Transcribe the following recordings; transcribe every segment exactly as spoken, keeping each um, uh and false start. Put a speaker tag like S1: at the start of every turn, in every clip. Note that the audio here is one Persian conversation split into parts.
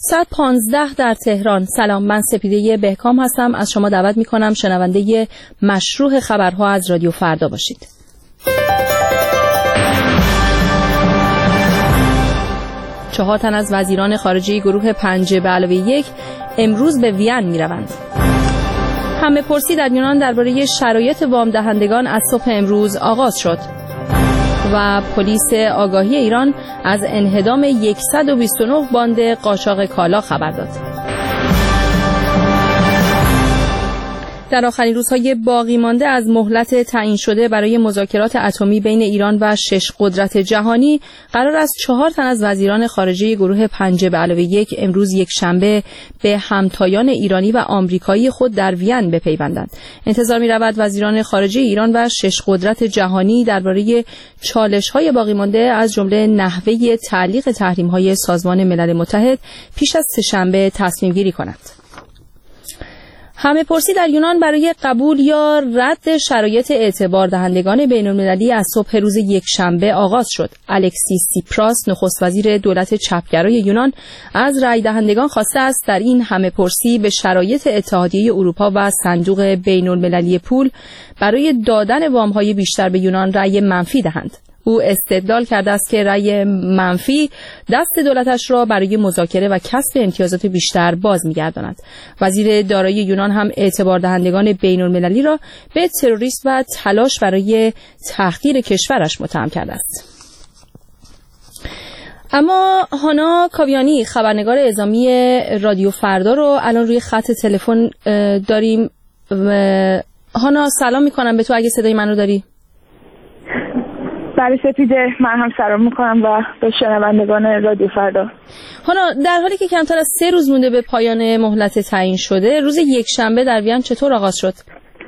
S1: ساعت پانزده در تهران. سلام، من سپیده بهکام هستم. از شما دعوت میکنم شنونده مشروع خبرها از رادیو فردا باشید. چهار تن از وزیران خارجه گروه پنج به علاوه یک امروز به وین میروند. همه پرسی در یونان درباره شرایط وام دهندگان از صبح امروز آغاز شد و پلیس آگاهی ایران از انهدام صد و بیست و نه باند قاچاق کالا خبر داد. در آخرین روزهای باقی مانده از مهلت تعیین شده برای مذاکرات اتمی بین ایران و شش قدرت جهانی، قرار است چهار تن از وزیران خارجه گروه پنج به علاوه یک امروز یک شنبه به همتایان ایرانی و آمریکایی خود در وین بپیوندند. انتظار می رود وزیران خارجه ایران و شش قدرت جهانی درباره چالش‌های باقی مانده از جمله نحوه تعلیق تحریم‌های سازمان ملل متحد پیش از سه‌شنبه تصمیم گیری کنند. همه پرسی در یونان برای قبول یا رد شرایط اعتبار دهندگان بین المللی از صبح روز یک شنبه آغاز شد. الکسیس سیپراس، نخست وزیر دولت چپگرای یونان، از رای دهندگان خواسته است در این همه پرسی به شرایط اتحادیه اروپا و صندوق بین المللی پول برای دادن وام‌های بیشتر به یونان رای منفی دهند. او استدلال کرده است که رأی منفی دست دولتش را برای مذاکره و کسب امتیازات بیشتر باز می‌گرداند. وزیر دارایی یونان هم اعتبار دهندگان بین‌المللی را به تروریسم و تلاش برای تحقیر کشورش متهم کرده است. اما هانا کاویانی، خبرنگار اعزامی رادیو فردا رو الان روی خط تلفن داریم. هانا، سلام می‌کنم به تو اگه صدای من رو داری.
S2: بله سپیده، من هم سلام میکنم و به شنوندگان رادیو فردا.
S1: هانا، در حالی که کمتر از سه روز مونده به پایان مهلت تعیین شده، روز یک شنبه در وین چطور آغاز شد؟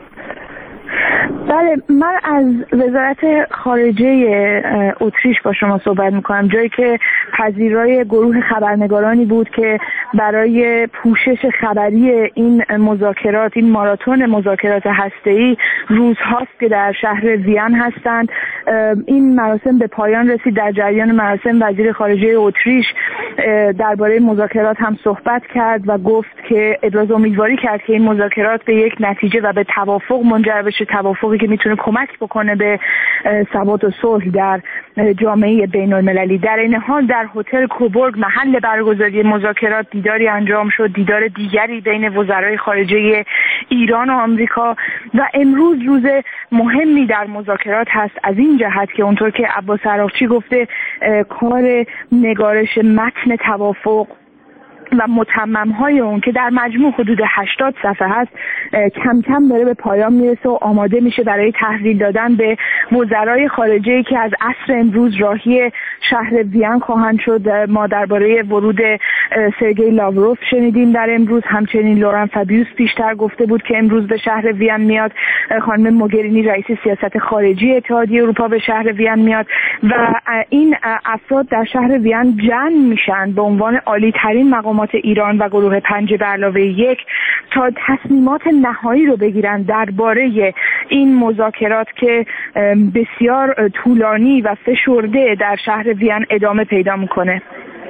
S2: بله، من از وزارت خارجه اتریش با شما صحبت میکنم، جایی که پذیرای گروه خبرنگارانی بود که برای پوشش خبری این مذاکرات، این ماراتون مذاکرات هسته‌ای روزهاست که در شهر وین هستند. این مراسم به پایان رسید. در جریان مراسم وزیر خارجه اتریش درباره مذاکرات هم صحبت کرد و گفت که ابراز امیدواری کرد که این مذاکرات به یک نتیجه و به توافق منجر بشه، توافقی که میتونه کمک بکنه به ثبات و صلح در جامعه بین المللی. در این حال در هتل کوبورگ، محل برگزاری مذاکرات، دیداری انجام شد، دیدار دیگری بین وزرای خارجه ایران و آمریکا و امروز روز مهمی در مذاکرات هست، از این جهت که اونطور که عباس عراقچی گفته کار نگارش متن توافق و متمم‌های اون که در مجموع حدود هشتاد صفحه هست کم کم داره به پایان میرسه و آماده میشه برای تحویل دادن به وزرای خارجه که از عصر امروز راهی شهر وین خواهند شد. ما درباره ورود سرگئی لاوروف شنیدیم در امروز، همچنین لورن فابیوس پیشتر گفته بود که امروز به شهر وین میاد. خانم موگرینی رئیس سیاست خارجی اتحادیه اروپا به شهر وین میاد و این افراد در شهر وین جمع میشن به عنوان عالی ترین مقام ایران و گروه پنج به علاوه یک تا تصمیمات نهایی رو بگیرن درباره این مذاکرات که بسیار طولانی و فشرده در شهر وین ادامه پیدا میکنه.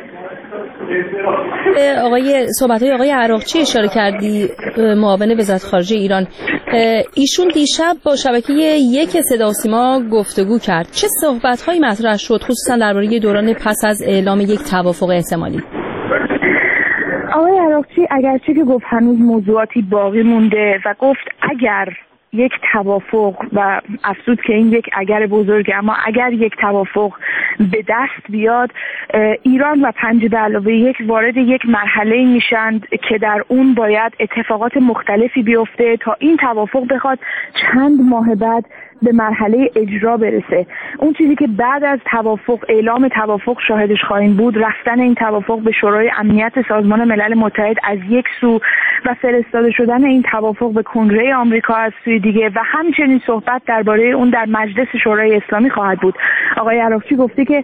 S1: آقای صحبت‌های آقای عراقچی اشاره کردی، معاون وزارت خارجه ایران. ایشون دیشب با شبکه یک صدا و سیما گفتگو کرد. چه صحبت‌هایی مطرح شد خصوصا درباره دوران پس از اعلام یک توافق احتمالی؟
S2: آقای عراقچی اگرچه که گفت هنوز موضوعاتی باقی مونده و گفت اگر یک توافق و افسود که این یک اگر بزرگه، اما اگر یک توافق به دست بیاد ایران و پنج به علاوه یک وارد یک مرحله میشن که در اون باید اتفاقات مختلفی بیفته تا این توافق بخواد چند ماه بعد به مرحله اجرا برسه. اون چیزی که بعد از توافق، اعلام توافق شاهدش خواهیم بود، رفتن این توافق به شورای امنیت سازمان ملل متحد از یک سو و فرستاده شدن این توافق به کنگره آمریکا از سوی دیگه و همچنین صحبت درباره اون در مجلس شورای اسلامی خواهد بود. آقای عراقچی گفته که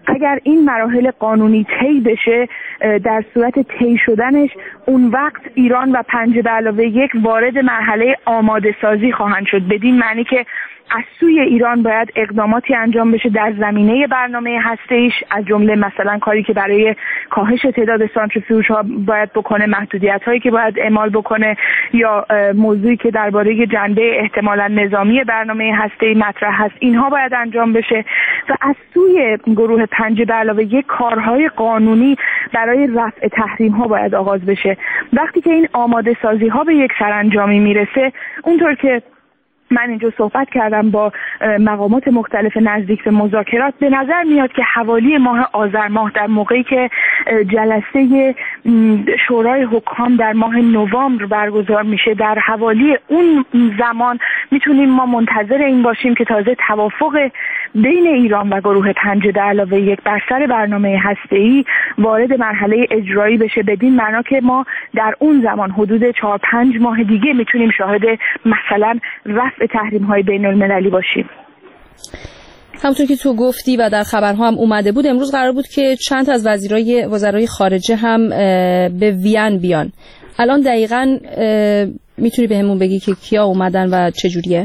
S2: اگر این مراحل قانونی طی بشه، در صورت طی شدنش اون وقت ایران و پنج به علاوه یک وارد مرحله آماده سازی خواهند شد، بدین معنی که از سوی ایران باید اقداماتی انجام بشه در زمینه برنامه هسته‌ایش، از جمله مثلا کاری که برای کاهش تعداد سانتریفیوژها باید بکنه، محدودیت‌هایی که باید اعمال بکنه، یا موضوعی که درباره جنبه احتمالاً نظامی برنامه هسته‌ای مطرح هست، اینها باید انجام بشه. و از سوی گروه پنج به علاوه یک کارهای قانونی برای رفع تحریم‌ها باید آغاز بشه. وقتی که این آماده سازی‌ها به یک سرانجامی میرسه، اونطور که من اینجا صحبت کردم با مقامات مختلف نزدیک به مذاکرات، به نظر میاد که حوالی ماه آذر ماه، در موقعی که جلسه شورای حکام در ماه نوامبر برگزار میشه، در حوالی اون زمان میتونیم ما منتظر این باشیم که تازه توافق بین ایران و گروه پنج به علاوه یک بر سر برنامه هسته‌ای وارد مرحله اجرایی بشه، بدین معنا که ما در اون زمان حدود چهار پنج ماه دیگه میتونیم شاهد مثلا رفع تحریم‌های بین المللی باشیم.
S1: همونطور که تو گفتی و در خبرها هم اومده بود، امروز قرار بود که چند از وزیرای وزرای خارجه هم به وین بیان. الان دقیقاً میتونی بهمون بگی که کیا اومدن و چه جوریه؟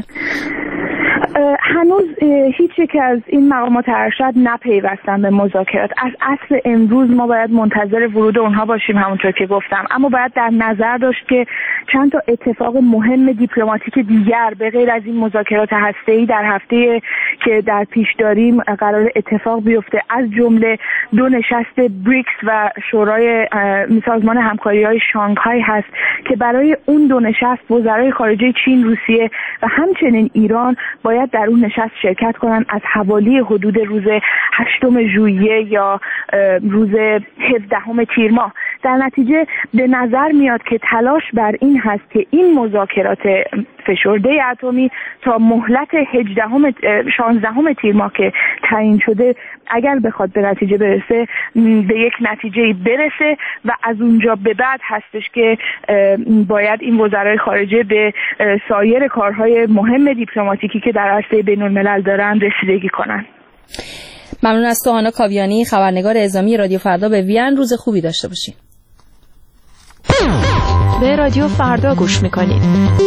S2: هنوز هیچ یک از این مقامات ارشد نپیوستن به مذاکرات. از اصل امروز ما باید منتظر ورود اونها باشیم، همونطور که گفتم. اما باید در نظر داشت که چند تا اتفاق مهم دیپلماتیک دیگر به غیر از این مذاکرات هسته‌ای در هفته که در پیش داریم قرار اتفاق بیفته، از جمله دو نشست بریکس و شورای سازمان همکاری‌های شانگهای هست که برای اون دو نشست وزرای خارجه چین، روسیه و همچنین ایران باید در اون نشست شرکت کنن از حوالی حدود روز هشتم ژوئیه یا روز هفدهم تیر ماه. در نتیجه به نظر میاد که تلاش بر این هست که این مذاکرات فشرده اتمی تا مهلت هجدهم شانزدهم تیر ماه که تعیین شده اگر بخواد به نتیجه برسه به یک نتیجه برسه و از اونجا به بعد هستش که باید این وزرای خارجه به سایر کارهای مهم دیپلماتیکی که در عرصه بین الملل دارن رسیدگی کنن.
S1: ممنون از تو هانا کاویانی، خبرنگار اعزامی رادیو فردا. به وین روز خوبی داشته باشین.
S3: به رادیو فردا گوش میکنید.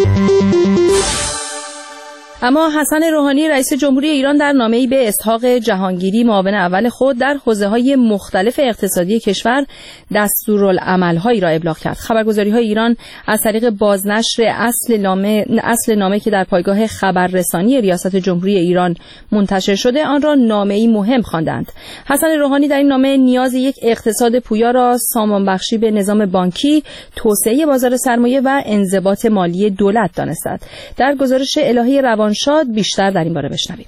S1: اما حسن روحانی رئیس جمهوری ایران در نامه‌ای به اسحاق جهانگیری معاون اول خود در حوزه‌های مختلف اقتصادی کشور دستورالعمل‌هایی را ابلاغ کرد. خبرگزاری‌های ایران از طریق بازنشر اصل نامه اصل نامه که در پایگاه خبررسانی ریاست جمهوری ایران منتشر شده آن را نامه‌ای مهم خواندند. حسن روحانی در این نامه نیاز یک اقتصاد پویا را سامانبخشی به نظام بانکی، توسعه بازار سرمایه و انضباط مالی دولت دانست. در گزارش الهی روان شاد بیشتر در این باره بشنویم.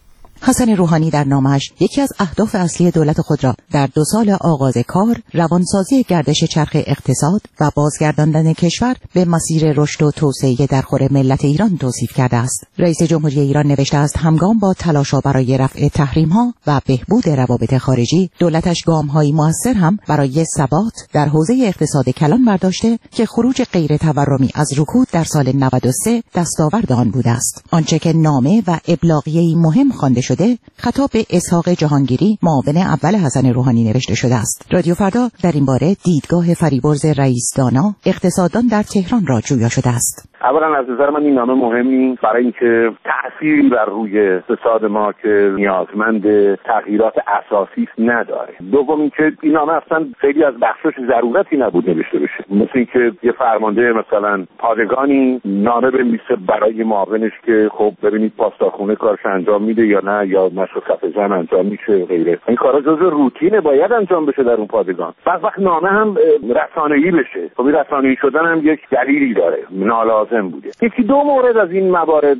S4: حسن روحانی در نامه‌اش یکی از اهداف اصلی دولت خود را در دو سال آغاز کار روانسازی گردش چرخ اقتصاد و بازگرداندن کشور به مسیر رشد و توسعه در خور ملت ایران توصیف کرده است. رئیس جمهوری ایران نوشته است همگام با تلاش‌ها برای رفع تحریم‌ها و بهبود روابط خارجی، دولتش گام‌هایی موثر هم برای ثبات در حوزه اقتصاد کلان برداشته که خروج غیر تورمی از رکود در سال نود و سه دستاورد آن بوده است. آنچه که نامه و ابلاغیه‌ای مهم خوانده شده خطاب به اسحاق جهانگیری معاون اول حسن روحانی نوشته شده است. رادیو فردا در این باره دیدگاه فریبرز رئیس دانا اقتصاددان در تهران را جویا شده است.
S5: اولا از نظر من این نامه مهمی برای اینکه تأثیری بر روی اقتصاد ما که نیازمند تغییرات اساسی نداره. دوم اینکه این نامه اصلا خیلی از بخشش ضرورتی نبود نوشته بشه، مثل اینکه یه فرمانده مثلا پادگانی نامه بنویسه برای معاونش که خب ببینید پاسدارخونه کارش انجام میده یا نه، یا مشق صف جمع انجام میشه غیره. این کارا جزء روتین باید انجام بشه در اون پادگان. بعد وقت نامه هم رسانه‌ای بشه. خب این رسانه‌ای شدن هم یک دلیلی داره، نالازم بوده. یکی دو مورد از این موارد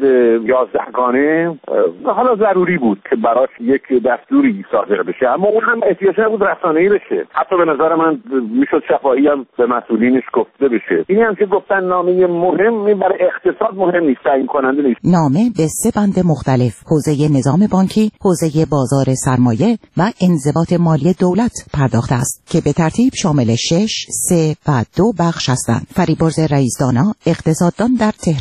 S5: یازدهگانه حالا ضروری بود که براش یک دستوری صادر بشه، اما اون هم احتیاج نبود رسانه‌ای بشه. حتی به نظر من میشد شفاهی هم به مسئولینش گفته بشه. اینی هم که گفتن نامه مهم برای اقتصاد مهم نیست، تعیین کننده نیست.
S4: نامه به سه بند مختلف، حوزه نظام بانکی، حوزه بازار سرمایه و انضباط مالی دولت پرداخته است که به ترتیب شامل شش، سه و دو بخش هستند. فریبرز رئیس دانا، اقتصاددان در تهران.
S5: نکته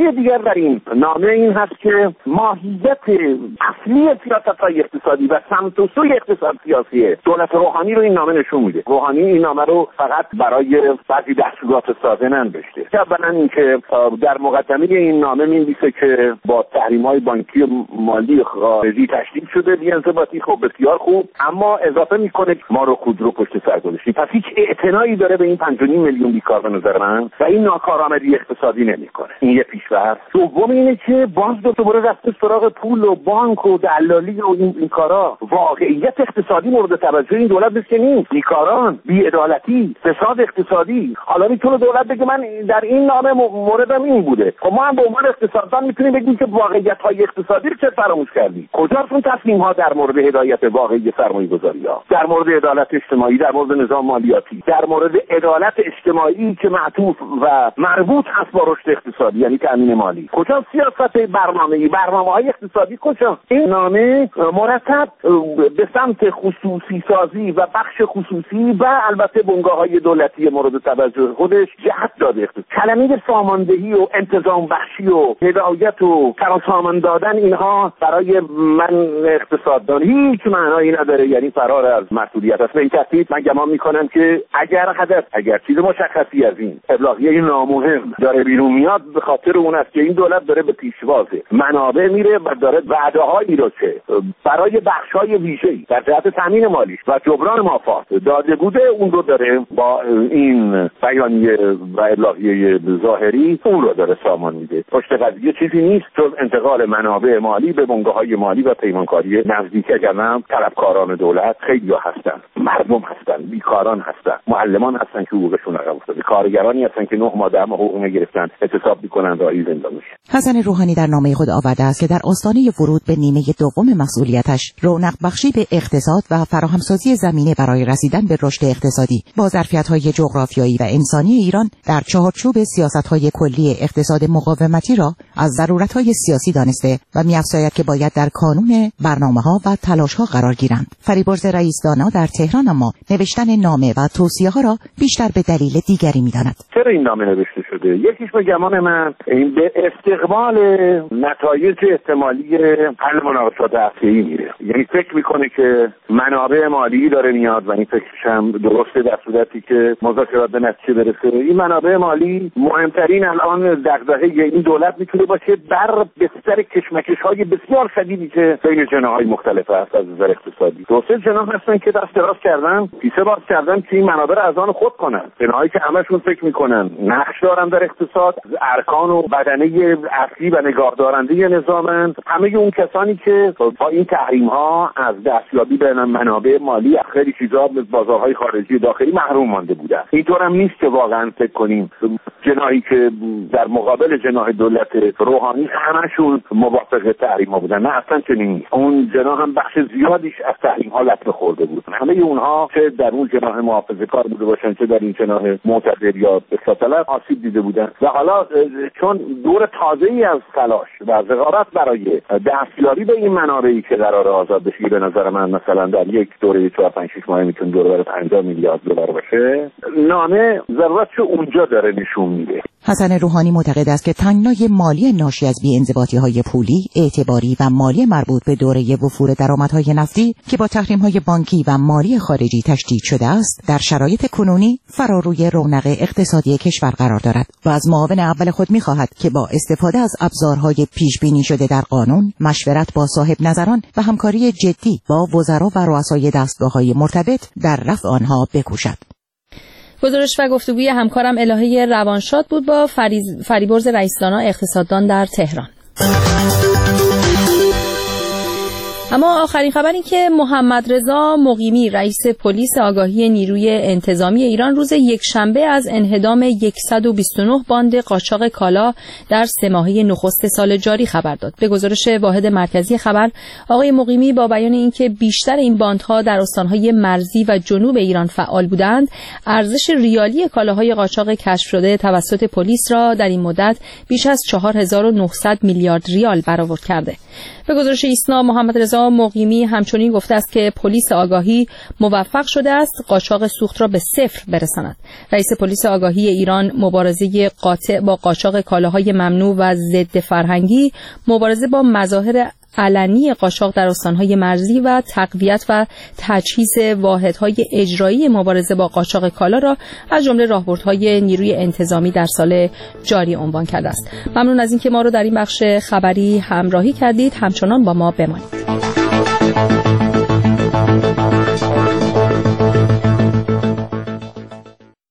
S5: نکته دیگر در این نامه این هست که ماهیت اصلی سیاست‌های اقتصادی و سمت و سوی اقتصاد سیاسی دولت روحانی رو این نامه نشون میده. روحانی این نامه رو فقط برای بعضی دستورات ساده ننوشته. اولا اینکه در مقدمه این نامه می‌نویسه که با تحریم‌های بانکی مالی خارجی تشدید شده بی‌انضباطی، خب بسیار خوب، اما اضافه میکنه ما رو خود رو پشت سر گذاشتیم. پس هیچ اعتنایی داره به این پنج و نیم میلیون بیکار به نظر من و این ناکارآمدی اقتصادی نمیکنه. این یه پیش‌فرض. دوم اینه که باز دوباره رفته سراغ پول و بانک و دلالی و این این کارا. واقعیت اقتصادی مورد توجه این دولت نیست که نیست. بیکاران، بی‌عدالتی، فساد اقتصادی. حالا میتونه دولت بگه من در این نامه موردم این بوده. خب ما هم به عنوان اقتصاددان میتونیم بگیم که واقعیت‌های اقتصادی رو چه فراموش کردی؟ کجاست تصمیم‌ها در مورد هدایت واقعی سرمایه‌گذاری‌ها، در مورد عدالت اجتماعی، در مورد نظام مالیاتی، در مورد عدالت اجتماعی که معطوف و مربوط هست با رشد اقتصادی یعنی تامین مالی؟ کجا سیاست برنامه‌ای، برنامه‌های اقتصادی کجا؟ این نامه مرتب به سمت خصوصی سازی و بخش خصوصی و البته بنگاه‌های دولتی مورد توجه خودش جهت داده. کلمه ساماندهی و انتظام بخشی و هدایت و سرسامان دادن اینها برای من اقتصاددان هیچ معنایی نداره، یعنی فرار از مسئولیت است. به این ترتیب من گمان میکنم که اگر هدف اگر چیز مشخصی از این ابلاغیه نامهم داره بیرون میاد به خاطر اون است که این دولت داره به پیشواز منابع میره و داره وعده‌هایی رو که برای بخش‌های ویژه‌ای در جهت تامین مالیش و جبران مافات داده بوده اون رو داره با این بیانیه و ابلاغیه ظاهری اون رو داره سامان میده. پشت قضیه چیزی نیست جز انتقال منابع مالی به بنگاه‌های مالی و پیمانکاری نزدیک. اگرنه طلبکاران دولت خیلی هستن، مردم هستن، بیکاران هستن، معلمان هستن که حقوقشون عقب افتاده، کارگرانی هستن که نه ماه ده ماه حقوق نگرفتن، اعتصاب میکنن، راهی زندان میشن.
S4: حسن روحانی در نامه خود آورده است که در آستانه ورود به نیمه دوم مسئولیتش رونق بخشی به اقتصاد و فراهمسازی زمینه برای رسیدن به رشد اقتصادی با ظرفیت‌های جغرافیایی و انسانی ایران در چارچوب سیاست‌های کلی اقتصاد مقاومتی را از ضرورت‌های سیاسی دانسته و می‌افزاید که باید در کانون برنامه‌ها و تلاش‌ها قرار گیرند. فریبرز رئیس دانا در تهران اما نوشتن نامه و توصیه‌ها را بیشتر به دلیل دیگری می‌داند.
S5: چرا این نامه نوشته شده؟ یکیش به گمان من این به استقبال نتایج احتمالی حل مناقشات هسته‌ای میره. یعنی فکر میکنه که منابع مالی داره میاد و این فکرش هم درسته در صورتی که مذاکرات به نتیجه برسه. این منابع مالی مهمترین الان دغدغه این دولت میتونه باشه بر بستر کشمکش‌های بسیار شدیدی که بین جناح‌های مختلف هست از نظر اقتصادی. دو سه جناح هستن که دست دراز کردن، پیسه باز کردن که این منابع رو از آن خود کنن. جناحی که همشون فکر میکنن نقش دارن در اقتصاد، ارکان و بدنه اصلی و نگاهدارنده نظامن. همه اون کسانی که با این تحریم‌ها از دستیابی به منابع مالی خیلی چیزا به بازارهای خارجی داخلی محروم مانده بودن. اینطور هم نیست که واقعا فکر کنیم جناحی که در مقابل جناح دولت روحانی همشون موافق تحریم‌ها بودن. نه اصلا چنین نیست. اون جناح هم بخش زیادیش از تحریم‌ها لطمه خورده بود. همه اونها چه در اون جناح محافظه‌کار بوده باشن چه در این جناح معتدل یا اصلاح طلب آسیب دیده بودن. و حالا چون دور تازه‌ای از تلاش و رقابت برای دستیابی به این منابعی که قرار آزاد بشه به نظر من مثلا در یک دوره چهار پنج شش ماه میتونه دور بر پنجاه میلیارد دلار باشه، نامه ضرورتش اونجا داره نشون میده.
S4: حسن روحانی معتقد است که تنگنای مالی ناشی از بی‌انضباطی‌های پولی، اعتباری و مالی مربوط به دوره وفور درآمدهای نفتی که با تحریم‌های بانکی و مالی خارجی تشدید شده است، در شرایط کنونی فراروی رونق اقتصادی کشور قرار دارد و از معاون اول خود می‌خواهد که با استفاده از ابزارهای پیش بینی شده در قانون، مشورت با صاحب نظران و همکاری جدی با وزرا و رؤسای دستگاه‌های مرتبط در رفع آنها بکوشد.
S1: گزارش و گفتگوی همکارم الهه روانشاد بود با فریز... فریبرز رئیس دانا اقتصاددان در تهران. اما آخرین خبر این که محمد رضا مقیمی رئیس پلیس آگاهی نیروی انتظامی ایران روز یکشنبه از انهدام صد و بیست و نه باند قاچاق کالا در سه ماهه نخست سال جاری خبر داد. به گزارش واحد مرکزی خبر، آقای مقیمی با بیان اینکه بیشتر این باندها در استانهای مرزی و جنوب ایران فعال بودند، ارزش ریالی کالاهای قاچاق کشف شده توسط پلیس را در این مدت بیش از چهار هزار و نهصد میلیارد ریال برآورد کرده. به گزارش ایسنا، محمد رضا رضا مقیمی همچنین گفته است که پلیس آگاهی موفق شده است قاچاق سوخت را به صفر برساند. رئیس پلیس آگاهی ایران مبارزه قاطع با قاچاق کالاهای ممنوع و ضد فرهنگی، مبارزه با مظاهر علنی قاچاق در استانهای مرزی و تقویت و تجهیز واحدهای اجرایی مبارزه با قاچاق کالا را از جمله راهبردهای نیروی انتظامی در سال جاری عنوان کرده است. ممنون از اینکه ما رو در این بخش خبری همراهی کردید. همچنان با ما بمانید.